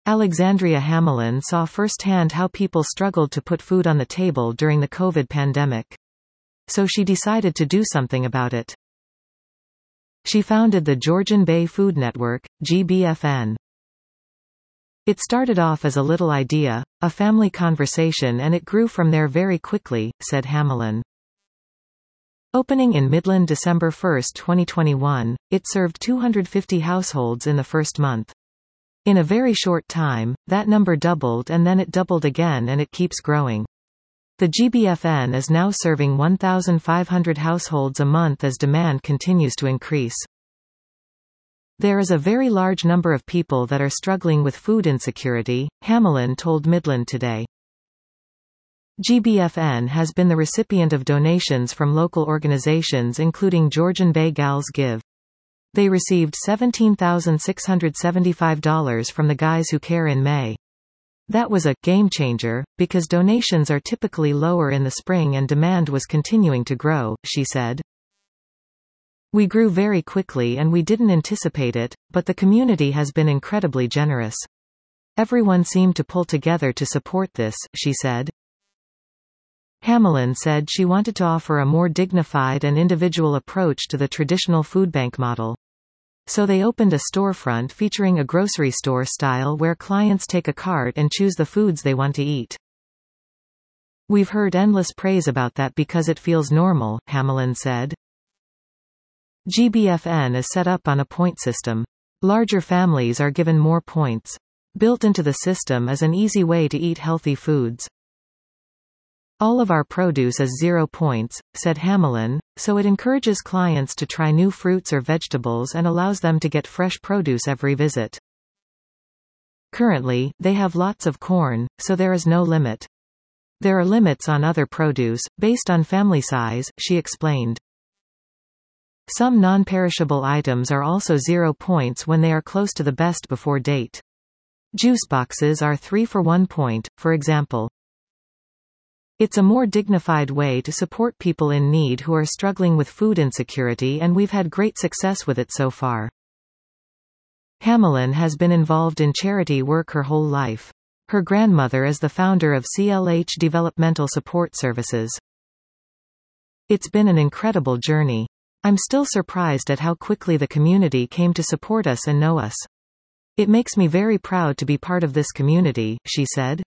Alexandria Hamelin saw firsthand how people struggled to put food on the table during the COVID pandemic. So she decided to do something about it. She founded the Georgian Bay Food Network, GBFN. It started off as a little idea, a family conversation, and it grew from there very quickly, said Hamelin. Opening in Midland December 1, 2021, it served 250 households in the first month. In a very short time, that number doubled and then it doubled again, and it keeps growing. The GBFN is now serving 1,500 households a month as demand continues to increase. There is a very large number of people that are struggling with food insecurity, Hamelin told Midland Today. GBFN has been the recipient of donations from local organizations including Georgian Bay Gals Give. They received $17,675 from the Guys Who Care in May. That was a game changer, because donations are typically lower in the spring and demand was continuing to grow, she said. We grew very quickly and we didn't anticipate it, but the community has been incredibly generous. Everyone seemed to pull together to support this, she said. Hamelin said she wanted to offer a more dignified and individual approach to the traditional food bank model. So they opened a storefront featuring a grocery store style where clients take a cart and choose the foods they want to eat. We've heard endless praise about that because it feels normal, Hamelin said. GBFN is set up on a point system. Larger families are given more points. Built into the system is an easy way to eat healthy foods. All of our produce is 0 points, said Hamelin, so it encourages clients to try new fruits or vegetables and allows them to get fresh produce every visit. Currently, they have lots of corn, so there is no limit. There are limits on other produce, based on family size, she explained. Some non-perishable items are also 0 points when they are close to the best before date. Juice boxes are 3 for 1 point, for example. It's a more dignified way to support people in need who are struggling with food insecurity, and we've had great success with it so far. Hamelin has been involved in charity work her whole life. Her grandmother is the founder of CLH Developmental Support Services. It's been an incredible journey. I'm still surprised at how quickly the community came to support us and know us. It makes me very proud to be part of this community, she said.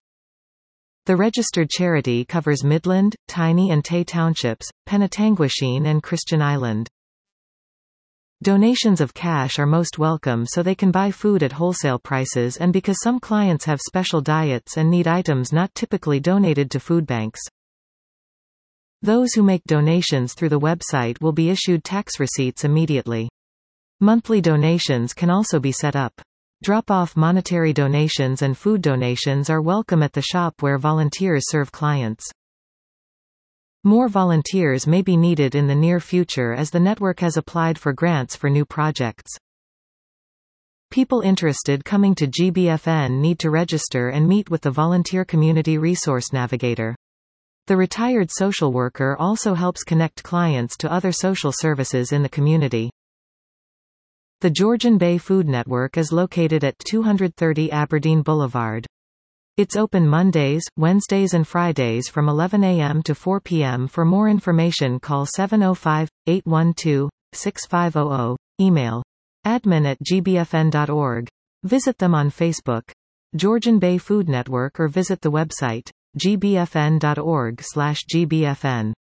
The registered charity covers Midland, Tiny and Tay Townships, Penetanguishene and Christian Island. Donations of cash are most welcome so they can buy food at wholesale prices and because some clients have special diets and need items not typically donated to food banks. Those who make donations through the website will be issued tax receipts immediately. Monthly donations can also be set up. Drop-off monetary donations and food donations are welcome at the shop where volunteers serve clients. More volunteers may be needed in the near future as the network has applied for grants for new projects. People interested coming to GBFN need to register and meet with the Volunteer Community Resource Navigator. The retired social worker also helps connect clients to other social services in the community. The Georgian Bay Food Network is located at 230 Aberdeen Boulevard. It's open Mondays, Wednesdays and Fridays from 11 a.m. to 4 p.m. For more information call 705-812-6500, email admin@gbfn.org. Visit them on Facebook, Georgian Bay Food Network, or visit the website gbfn.org/gbfn.